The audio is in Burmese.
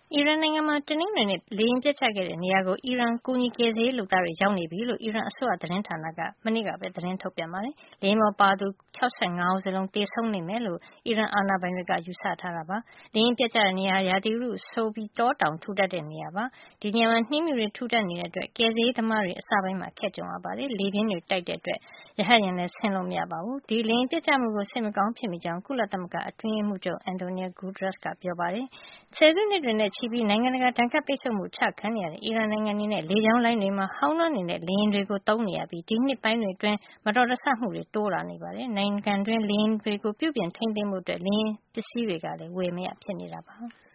အီရန်နိုင်ငံမှာ တနင်္ဂနွေနေ့ လေယာဉ်ပျက်ကျခဲ့တဲ့နေရာကို အီရန်ကူညီကယ်ဆယ်ရေးလုပ်သားတွေ ရောက်နေပြီလို့ အီရန်အစိုးရသတင်းဌာနက မနေ့ကပဲ သတင်းထုတ်ပြန်ပါတယ်။ လေယာဉ်ပေါ်ပါသူ ၆၅ ဦးစလုံး သေဆုံးလိမ့်မယ်လို့ အီရန်အာဏာပိုင်တွေက ယူဆထားတာပါ။ လေယာဉ်ပျက်ကျတဲ့နေရာဟာ ရာသီဥတုဆိုးပြီး တောတောင်ထူထပ်တဲ့နေရာဖြစ်ပါတယ်။ ဒီနေရာမှာ နှင်းမြူတွေထူထပ်နေတဲ့အတွက် ကယ်ဆယ်ရေးသမားတွေ အစပိုင်းမှာ အခက်ကြုံရပါတယ်။ လေပြင်းတွေတိုက်တဲ့အတွက် ရဟတ်ယာဉ်လည်း ဆင်းလို့မရပါဘူး။ ဒီလေယာဉ်ပျက်ကျမှုကို စိတ်မကောင်းဖြစ်မိကြောင်း ကုလသမဂ္ဂအတွင်းရေးမှူးချုပ် Antonio Guterres ကပြောပါတယ်။ ဆယ်စုနှစ်တွေနဲ့ချီပြီး နိုင်ငံတကာဒဏ်ခတ်ပိတ်ဆို့မှု ချခံနေရတဲ့ အီရန်နိုင်ငံအနေနဲ့ လေကြောင်းလိုင်းတွေမှာ ဟောင်းနွမ်းနေတဲ့ လေယာဉ်တွေကို သုံးနေရပြီး ဒီနှစ်ပိုင်းတွေအတွင်း မတော်တဆမှုတွေ တိုးလာနေပါတယ်။ နိုင်ငံတွင်း လေယာဉ်တွေကို ပြုပြင်ထိန်းသိမ်းဖို့ လေယာဉ်ပစ္စည်းတွေကလည်း ဝယ်မရဖြစ်နေတာပါ။